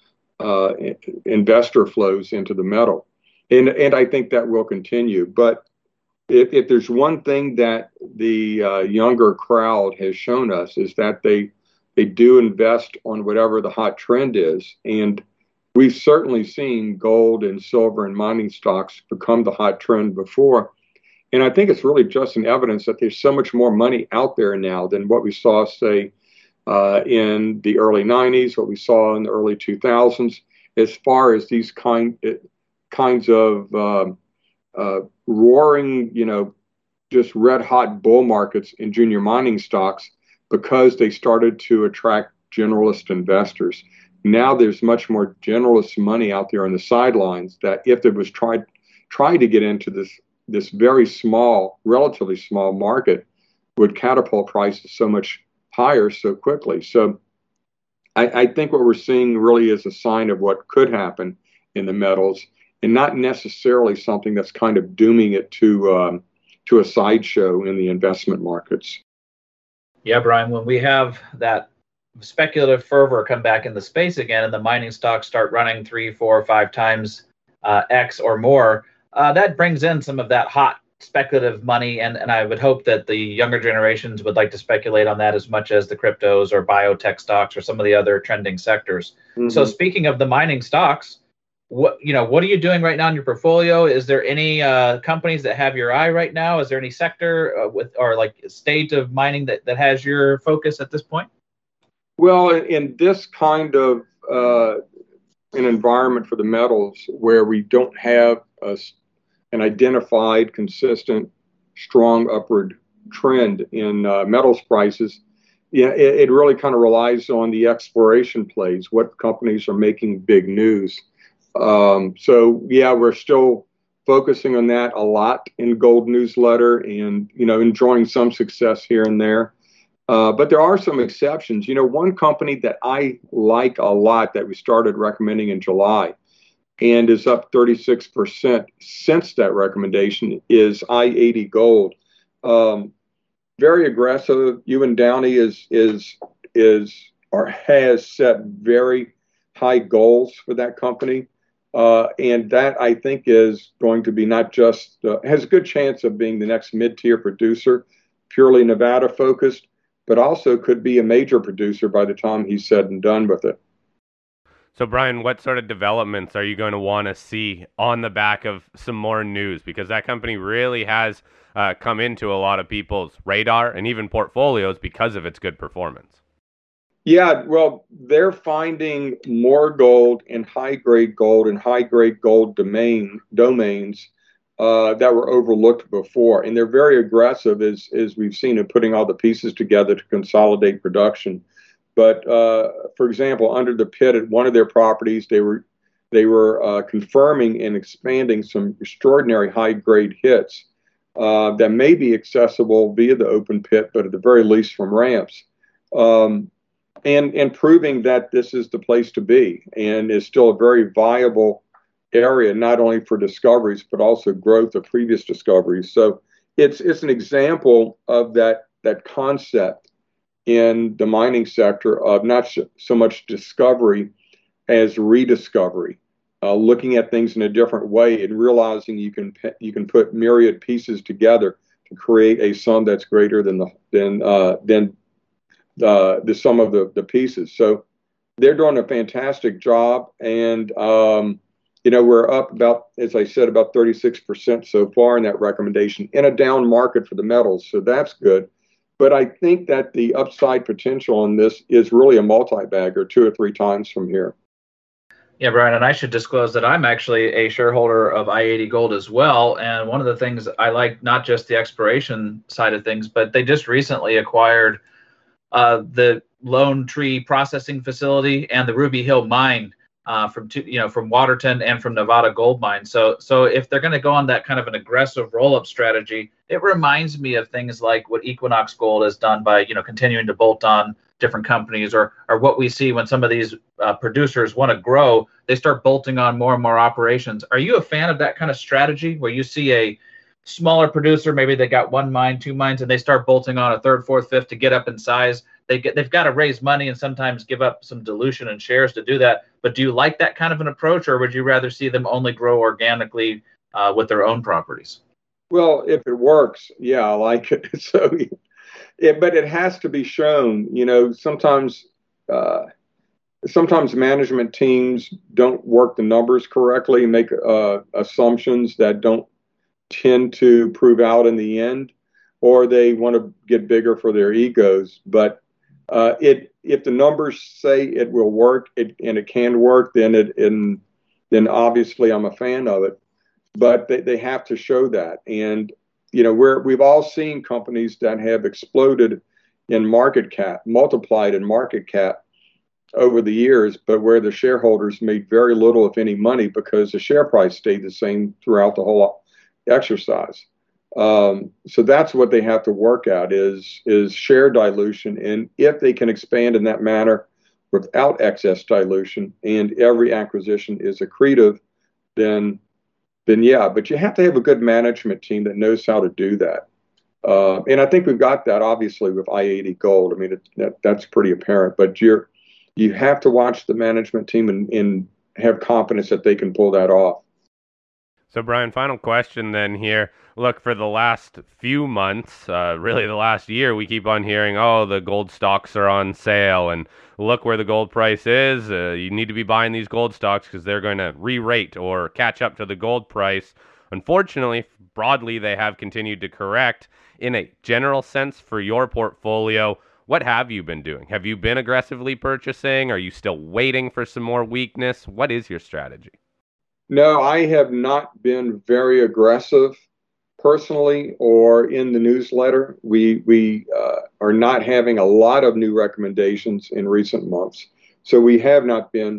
investor flows into the metal. And I think that will continue. But if there's one thing that the younger crowd has shown us is that they do invest on whatever the hot trend is. And we've certainly seen gold and silver and mining stocks become the hot trend before. And I think it's really just an evidence that there's so much more money out there now than what we saw, say, in the early 90s, what we saw in the early 2000s, as far as these kinds of roaring, just red hot bull markets in junior mining stocks, because they started to attract generalist investors. Now there's much more generalist money out there on the sidelines that if it was tried to get into this very small, relatively small market, would catapult prices so much higher so quickly. So I think what we're seeing really is a sign of what could happen in the metals, and not necessarily something that's kind of dooming it to a sideshow in the investment markets. Yeah, Brian, when we have that speculative fervor come back in the space again and the mining stocks start running 3, 4, 5 times X or more, that brings in some of that hot speculative money, and I would hope that the younger generations would like to speculate on that as much as the cryptos or biotech stocks or some of the other trending sectors. Mm-hmm. So speaking of the mining stocks, what are you doing right now in your portfolio? Is there any companies that have your eye right now? Is there any sector or like state of mining that has your focus at this point? Well, in this kind of an environment for the metals where we don't have an identified, consistent, strong upward trend in metals prices, it really kind of relies on the exploration plays, what companies are making big news. So yeah, we're still focusing on that a lot in Gold Newsletter, and enjoying some success here and there. But there are some exceptions. One company that I like a lot that we started recommending in July and is up 36% since that recommendation is I-80 Gold. Very aggressive. Ewan Downey has set very high goals for that company. And that, I think, is going to be not just, has a good chance of being the next mid-tier producer, purely Nevada focused, but also could be a major producer by the time he's said and done with it. So, Brian, what sort of developments are you going to want to see on the back of some more news? Because that company really has come into a lot of people's radar and even portfolios because of its good performance. Yeah, well, they're finding more gold and high-grade gold domains that were overlooked before. And they're very aggressive, as we've seen, in putting all the pieces together to consolidate production. But for example, under the pit at one of their properties, they were confirming and expanding some extraordinary high-grade hits that may be accessible via the open pit, but at the very least from ramps. And proving that this is the place to be and is still a very viable area, not only for discoveries, but also growth of previous discoveries. So it's an example of that concept in the mining sector of not so much discovery as rediscovery, looking at things in a different way and realizing you can put myriad pieces together to create a sum that's greater than the sum of the pieces. So they're doing a fantastic job, and we're up about, as I said, about 36% so far in that recommendation in a down market for the metals. So that's good. But I think that the upside potential on this is really a multi-bagger 2 or 3 times from here. Yeah, Brian, and I should disclose that I'm actually a shareholder of I-80 Gold as well. And one of the things I like, not just the exploration side of things, but they just recently acquired the Lone Tree processing facility and the Ruby Hill mine from Waterton and from Nevada Gold Mine. So if they're going to go on that kind of an aggressive roll-up strategy, it reminds me of things like what Equinox Gold has done by continuing to bolt on different companies, or what we see when some of these producers want to grow, they start bolting on more and more operations. Are you a fan of that kind of strategy where you see a smaller producer, maybe they got 1 mine, 2 mines, and they start bolting on a 3rd, 4th, 5th to get up in size? They've got to raise money and sometimes give up some dilution and shares to do that. But do you like that kind of an approach, or would you rather see them only grow organically with their own properties? Well, if it works, yeah, I like it. But it has to be shown. Sometimes management teams don't work the numbers correctly, make assumptions that don't tend to prove out in the end, or they want to get bigger for their egos. But if the numbers say it will work and it can work, then obviously I'm a fan of it. But they have to show that. And we've all seen companies that have exploded in market cap, multiplied in market cap over the years, but where the shareholders made very little, if any, money because the share price stayed the same throughout the whole exercise. So that's what they have to work out is share dilution. And if they can expand in that manner without excess dilution and every acquisition is accretive, then yeah, but you have to have a good management team that knows how to do that. And I think we've got that obviously with I-80 Gold. I mean, that's pretty apparent, but you have to watch the management team and have confidence that they can pull that off. So, Brian, final question then here. Look, for the last few months, really the last year, we keep on hearing, oh, the gold stocks are on sale, and look where the gold price is. You need to be buying these gold stocks because they're going to re-rate or catch up to the gold price. Unfortunately, broadly, they have continued to correct. In a general sense, for your portfolio, what have you been doing? Have you been aggressively purchasing? Are you still waiting for some more weakness? What is your strategy? No, I have not been very aggressive personally or in the newsletter. We are not having a lot of new recommendations in recent months. So we have not been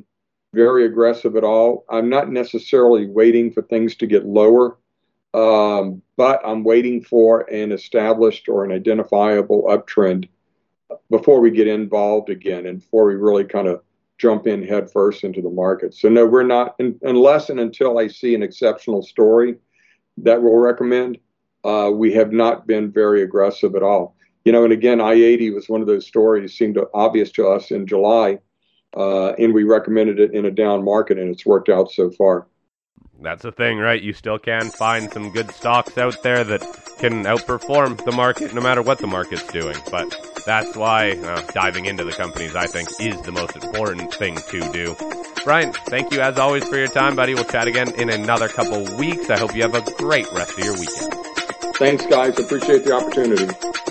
very aggressive at all. I'm not necessarily waiting for things to get lower, but I'm waiting for an established or an identifiable uptrend before we get involved again and before we really kind of jump in head first into the market. So no, we're not, unless and until I see an exceptional story that we'll recommend, we have not been very aggressive at all. And again, I-80 was one of those stories, seemed obvious to us in July, and we recommended it in a down market, and it's worked out so far. That's the thing, right? You still can find some good stocks out there that can outperform the market no matter what the market's doing. But that's why diving into the companies, I think, is the most important thing to do. Brian, thank you as always for your time, buddy. We'll chat again in another couple weeks. I hope you have a great rest of your weekend. Thanks, guys. Appreciate the opportunity.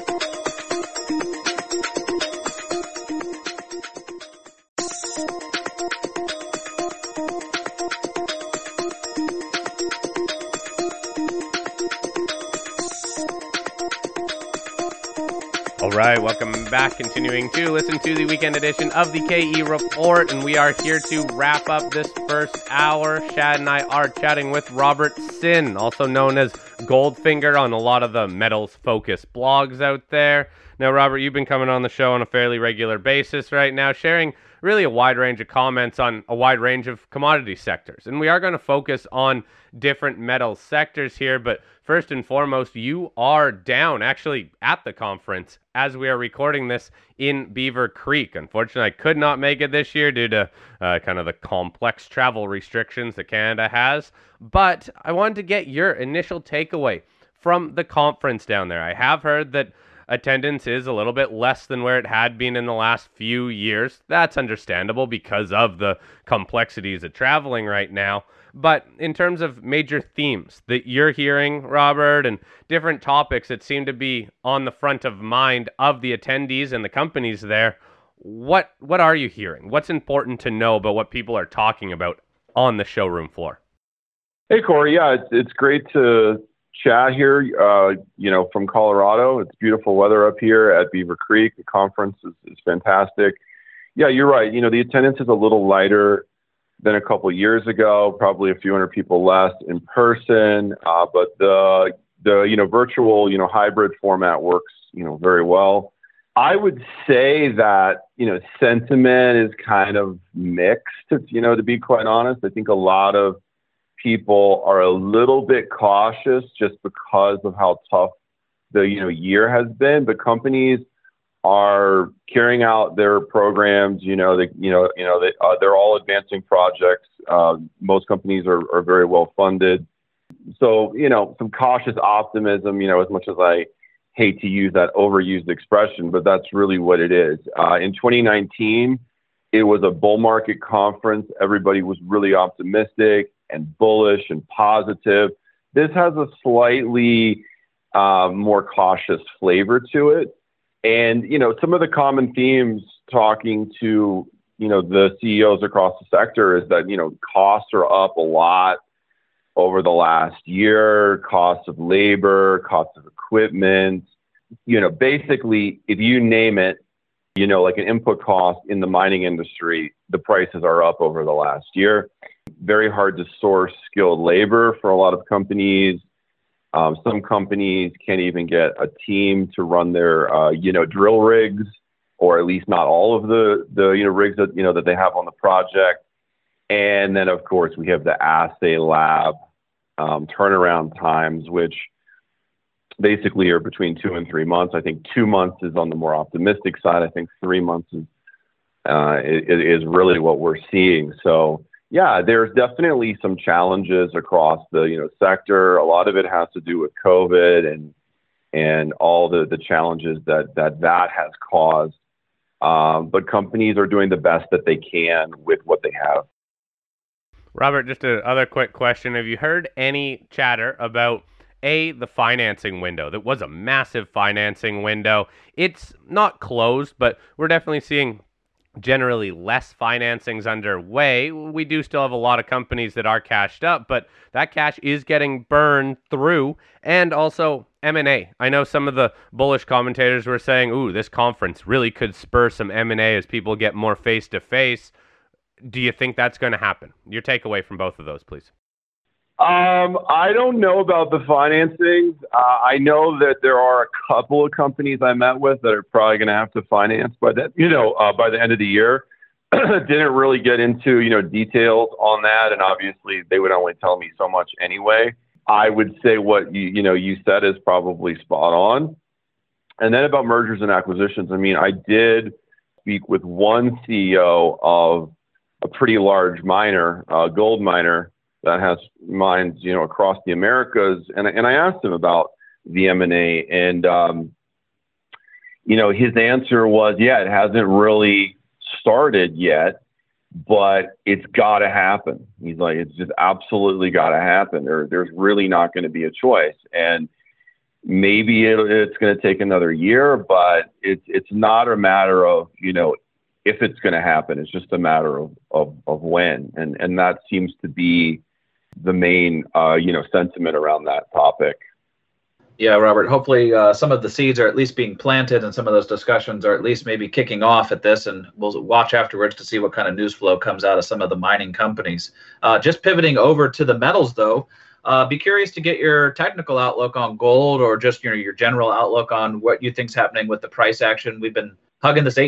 All right, welcome back. Continuing to listen to the weekend edition of the KE Report, and we are here to wrap up this first hour. Shad and I are chatting with Robert Sin, also known as Goldfinger on a lot of the metals-focused blogs out there. Now, Robert, you've been coming on the show on a fairly regular basis right now, sharing really a wide range of comments on a wide range of commodity sectors. And we are going to focus on different metal sectors here, but first and foremost, you are down actually at the conference as we are recording this in Beaver Creek. Unfortunately, I could not make it this year due to kind of the complex travel restrictions that Canada has, but I wanted to get your initial takeaway from the conference down there. I have heard that attendance is a little bit less than where it had been in the last few years. That's understandable because of the complexities of traveling right now. But in terms of major themes that you're hearing, Robert, and different topics that seem to be on the front of mind of the attendees and the companies there, what are you hearing? What's important to know about what people are talking about on the showroom floor? Hey, Corey. Yeah, it's great to chat here, from Colorado. It's beautiful weather up here at Beaver Creek. The conference is fantastic. Yeah, you're right. The attendance is a little lighter than a couple of years ago, probably a few hundred people less in person, but the virtual, hybrid format works, very well. I would say that, sentiment is kind of mixed, to be quite honest. I think a lot of people are a little bit cautious just because of how tough the year has been, but companies are carrying out their programs. They're all advancing projects. Most companies are very well funded. So, some cautious optimism, as much as I hate to use that overused expression, but that's really what it is. In 2019, it was a bull market conference. Everybody was really optimistic and bullish and positive. This has a slightly more cautious flavor to it. And, some of the common themes talking to, the CEOs across the sector is that, costs are up a lot over the last year, costs of labor, costs of equipment, basically, if you name it, like an input cost in the mining industry, the prices are up over the last year. Very hard to source skilled labor for a lot of companies. Some companies can't even get a team to run their, drill rigs, or at least not all of the rigs that, that they have on the project. And then, of course, we have the assay lab turnaround times, which basically are between 2 and 3 months. I think 2 months is on the more optimistic side. I think 3 months is really what we're seeing. So, yeah, there's definitely some challenges across the sector. A lot of it has to do with COVID and all the challenges that has caused. But companies are doing the best that they can with what they have. Robert, just another quick question. Have you heard any chatter about the financing window? That was a massive financing window. It's not closed, but we're definitely seeing generally less financings underway. We do still have a lot of companies that are cashed up, but that cash is getting burned through. And also M&A. I know some of the bullish commentators were saying, this conference really could spur some M&A as people get more face-to-face. Do you think that's going to happen? Your takeaway from both of those, please. I don't know about the financing. I know that there are a couple of companies I met with that are probably going to have to finance by that, by the end of the year. Didn't really get into, details on that. And obviously they would only tell me so much anyway. I would say what you said is probably spot on. And then about mergers and acquisitions, I did speak with one CEO of a pretty large miner, gold miner, that has mines, across the Americas. And I asked him about the M&A, and, his answer was, yeah, it hasn't really started yet, but it's got to happen. He's like, it's just absolutely got to happen. There's really not going to be a choice. And maybe it's going to take another year, but it's not a matter of, if it's going to happen. It's just a matter of when. And that seems to be the main, sentiment around that topic. Yeah, Robert, hopefully some of the seeds are at least being planted and some of those discussions are at least maybe kicking off at this, and we'll watch afterwards to see what kind of news flow comes out of some of the mining companies. Just pivoting over to the metals, though, be curious to get your technical outlook on gold, or just your general outlook on what you think's happening with the price action. We've been hugging this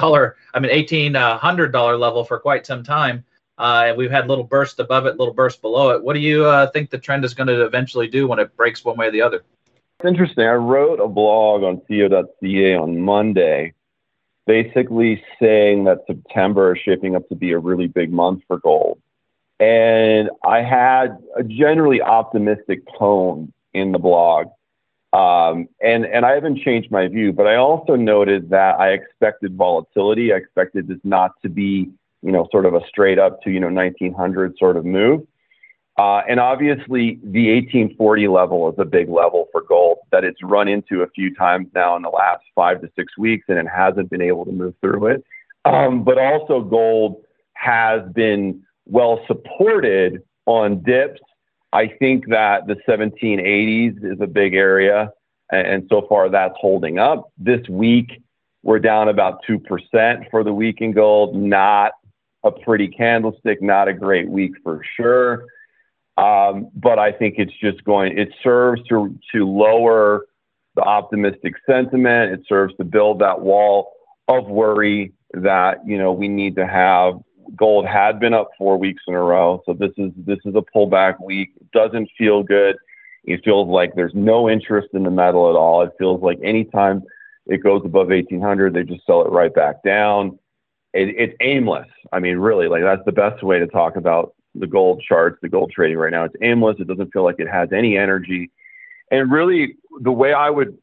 $1,800 level for quite some time. We've had little bursts above it, little bursts below it. What do you think the trend is going to eventually do when it breaks one way or the other? It's interesting. I wrote a blog on co.ca on Monday, basically saying that September is shaping up to be a really big month for gold. And I had a generally optimistic tone in the blog. And I haven't changed my view, but I also noted that I expected volatility. I expected this not to be, sort of a straight up to, 1900 sort of move. And obviously the 1840 level is a big level for gold that it's run into a few times now in the last 5 to 6 weeks, and it hasn't been able to move through it. But also gold has been well supported on dips. I think that the 1780s is a big area, and so far that's holding up. This week, we're down about 2% for the week in gold. Not a pretty candlestick, not a great week for sure. But I think it's just it serves to lower the optimistic sentiment. It serves to build that wall of worry that, we need to have. Gold had been up 4 weeks in a row. So this is a pullback week. It doesn't feel good. It feels like there's no interest in the metal at all. It feels like anytime it goes above 1800, they just sell it right back down. It's aimless. Really, that's the best way to talk about the gold charts, the gold trading right now. It's aimless. It doesn't feel like it has any energy. And really, the way I would,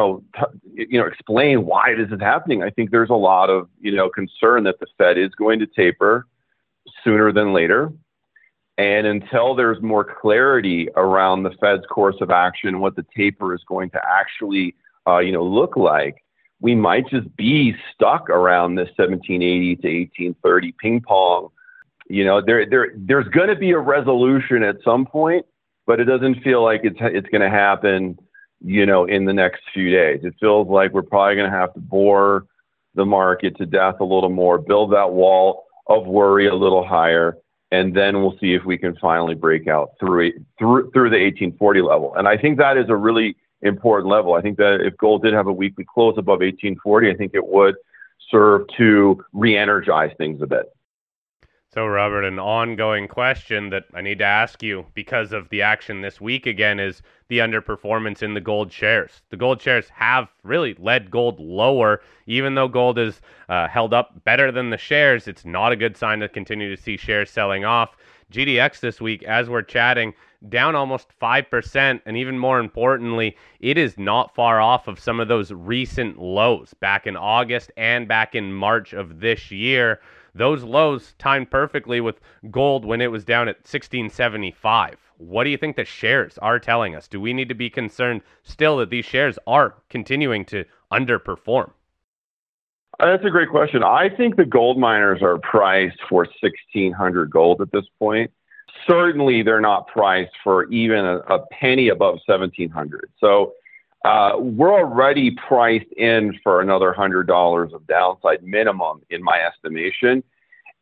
explain why this is happening, I think there's a lot of, concern that the Fed is going to taper sooner than later. And until there's more clarity around the Fed's course of action, what the taper is going to actually, look like, we might just be stuck around this 1780 to 1830 ping pong. There's going to be a resolution at some point, but it doesn't feel like it's going to happen, in the next few days. It feels like we're probably going to have to bore the market to death a little more, build that wall of worry a little higher, and then we'll see if we can finally break out through the 1840 level. And I think that is a really important level. I think that if gold did have a weekly close above 1840, I think it would serve to re-energize things a bit. So, Robert, an ongoing question that I need to ask you because of the action this week again is the underperformance in the gold shares. The gold shares have really led gold lower. Even though gold is held up better than the shares, it's not a good sign to continue to see shares selling off. GDX this week, as we're chatting, down almost 5%. And even more importantly, it is not far off of some of those recent lows back in August and back in March of this year. Those lows timed perfectly with gold when it was down at 1675. What do you think the shares are telling us? Do we need to be concerned still that these shares are continuing to underperform? That's a great question. I think the gold miners are priced for 1,600 gold at this point. Certainly, they're not priced for even a penny above 1,700. So we're already priced in for another $100 of downside minimum, in my estimation.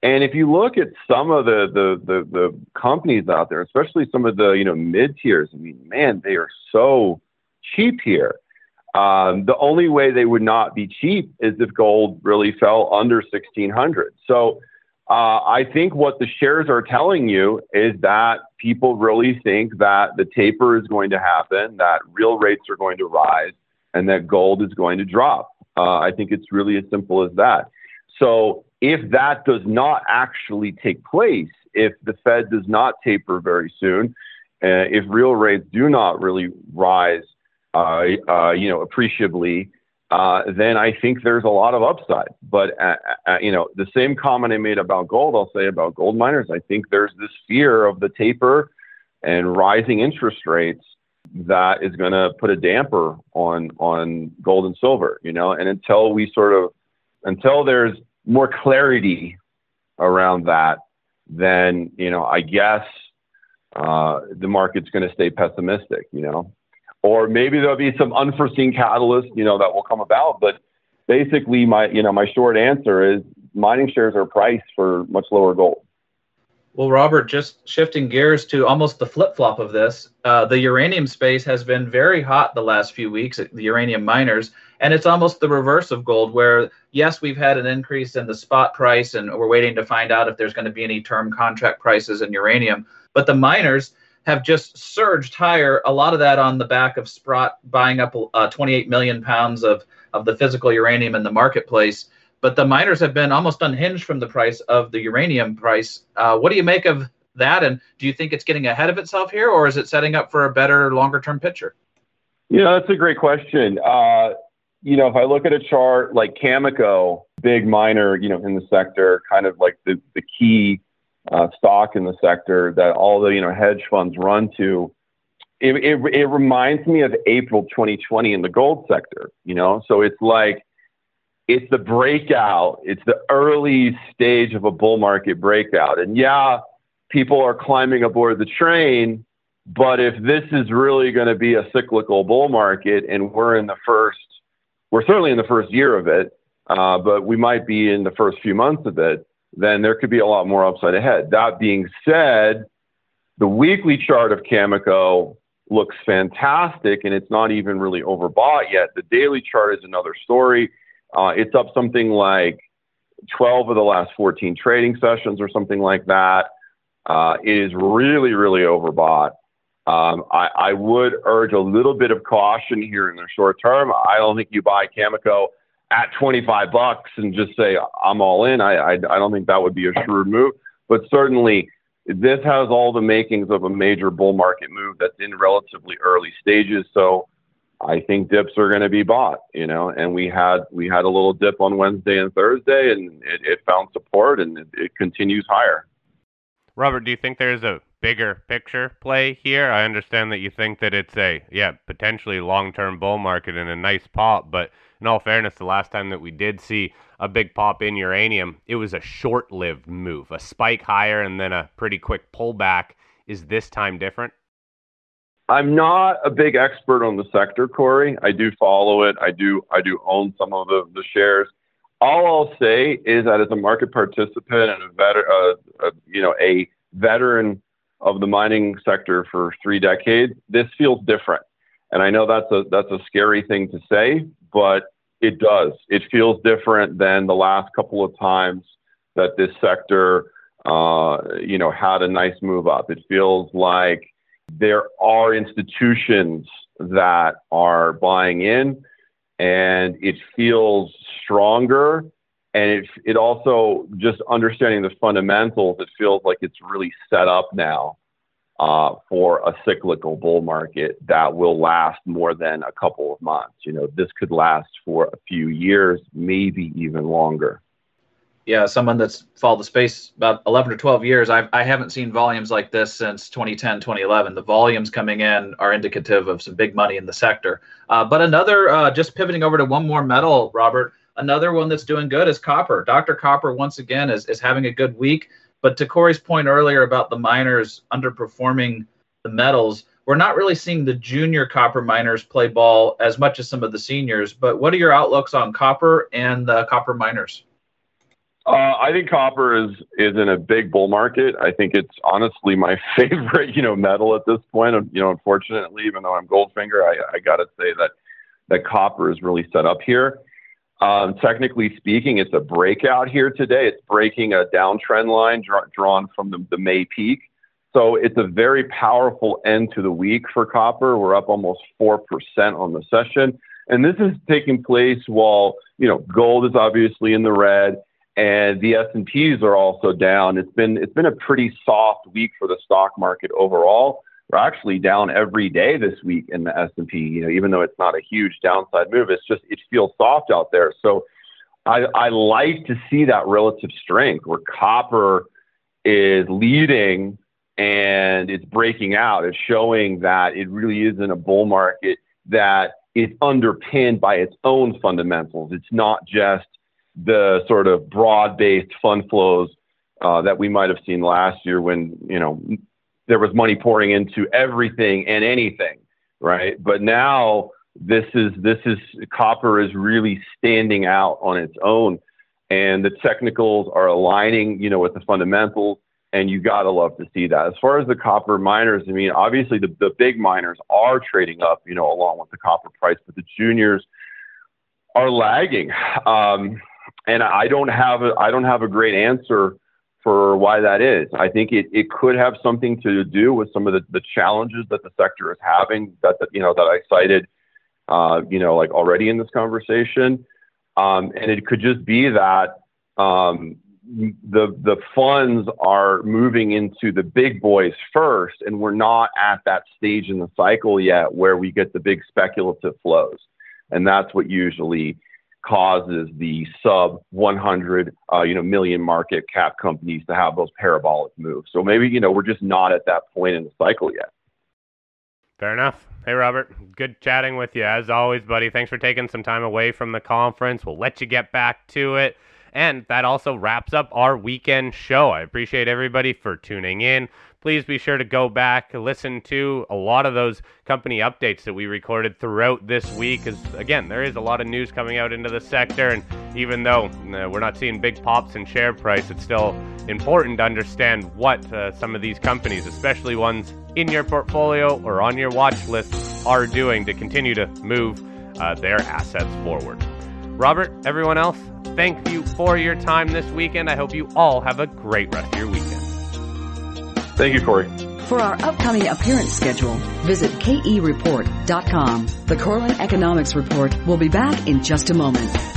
And if you look at some of the companies out there, especially some of the, mid tiers, I mean, man, they are so cheap here. The only way they would not be cheap is if gold really fell under 1,600. So I think what the shares are telling you is that people really think that the taper is going to happen, that real rates are going to rise, and that gold is going to drop. I think it's really as simple as that. So if that does not actually take place, if the Fed does not taper very soon, if real rates do not really rise, appreciably, then I think there's a lot of upside. But, the same comment I made about gold, I'll say about gold miners. I think there's this fear of the taper and rising interest rates that is going to put a damper on gold and silver, and until there's more clarity around that, then, I guess the market's going to stay pessimistic, or maybe there'll be some unforeseen catalyst, that will come about. But basically my short answer is mining shares are priced for much lower gold. Well, Robert, just shifting gears to almost the flip-flop of this, the uranium space has been very hot the last few weeks, the uranium miners, and it's almost the reverse of gold, where, yes, we've had an increase in the spot price, and we're waiting to find out if there's going to be any term contract prices in uranium, but the miners have just surged higher, a lot of that on the back of Sprott buying up 28 million pounds of the physical uranium in the marketplace. But the miners have been almost unhinged from the price of the uranium price. What do you make of that? And do you think it's getting ahead of itself here, or is it setting up for a better, longer-term picture? That's a great question. If I look at a chart like Cameco, big miner, in the sector, kind of like the key stock in the sector that all the, hedge funds run to, it reminds me of April 2020 in the gold sector, So it's like, it's the breakout. It's the early stage of a bull market breakout. And yeah, people are climbing aboard the train, but if this is really going to be a cyclical bull market and we're certainly in the first year of it, but we might be in the first few months of it, then there could be a lot more upside ahead. That being said, the weekly chart of Cameco looks fantastic and it's not even really overbought yet. The daily chart is another story. It's up something like 12 of the last 14 trading sessions or something like that. It is really, really overbought. I would urge a little bit of caution here in the short term. I don't think you buy Cameco at $25 and just say, I'm all in. I don't think that would be a shrewd move. But certainly, this has all the makings of a major bull market move that's in relatively early stages. So I think dips are going to be bought, and we had a little dip on Wednesday and Thursday, and it found support, and it continues higher. Robert, do you think there's a bigger picture play here? I understand that you think that it's potentially long-term bull market and a nice pop, but in all fairness, the last time that we did see a big pop in uranium, it was a short-lived move, a spike higher and then a pretty quick pullback. Is this time different? I'm not a big expert on the sector, Corey. I do follow it. I do own some of the shares. All I'll say is that as a market participant and a veteran of the mining sector for 3 decades, this feels different. And I know that's a scary thing to say, but it does. It feels different than the last couple of times that this sector, had a nice move up. It feels like there are institutions that are buying in, and it feels stronger. And it also, just understanding the fundamentals, it feels like it's really set up now for a cyclical bull market that will last more than a couple of months. This could last for a few years, maybe even longer. Yeah, someone that's followed the space about 11 or 12 years, I haven't seen volumes like this since 2010, 2011. The volumes coming in are indicative of some big money in the sector. But another, just pivoting over to one more metal, Robert, another one that's doing good is copper. Dr. Copper, once again, is having a good week. But to Corey's point earlier about the miners underperforming the metals, we're not really seeing the junior copper miners play ball as much as some of the seniors. But what are your outlooks on copper and the copper miners? I think copper is in a big bull market. I think it's honestly my favorite, metal at this point. Unfortunately, even though I'm Goldfinger, I got to say that copper is really set up here. Technically speaking, it's a breakout here today. It's breaking a downtrend line drawn from the May peak. So it's a very powerful end to the week for copper. We're up almost 4% on the session. And this is taking place while, gold is obviously in the red and the S&Ps are also down. It's been a pretty soft week for the stock market overall. We're actually down every day this week in the S&P, even though it's not a huge downside move. It feels soft out there. So I like to see that relative strength where copper is leading and it's breaking out. It's showing that it really is in a bull market that is underpinned by its own fundamentals. It's not just the sort of broad-based fund flows that we might have seen last year when, there was money pouring into everything and anything, right? But now this is copper is really standing out on its own, and the technicals are aligning, with the fundamentals, and you gotta love to see that. As far as the copper miners, obviously the big miners are trading up, along with the copper price, but the juniors are lagging, and I don't have a great answer for why that is. I think it could have something to do with some of the challenges that the sector is having that I cited, like already in this conversation. And it could just be that the funds are moving into the big boys first, and we're not at that stage in the cycle yet where we get the big speculative flows. And that's what usually causes the sub 100 million market cap companies to have those parabolic moves. So maybe we're just not at that point in the cycle yet. Fair enough. Hey Robert, good chatting with you as always, buddy. Thanks for taking some time away from the conference. We'll let you get back to it. And that also wraps up our weekend show. I appreciate everybody for tuning in. Please be sure to go back, listen to a lot of those company updates that we recorded throughout this week, because, again, there is a lot of news coming out into the sector, and even though we're not seeing big pops in share price, it's still important to understand what some of these companies, especially ones in your portfolio or on your watch list, are doing to continue to move their assets forward. Robert, everyone else, thank you for your time this weekend. I hope you all have a great rest of your weekend. Thank you, Corey. For our upcoming appearance schedule, visit kereport.com. The Corlin Economics Report will be back in just a moment.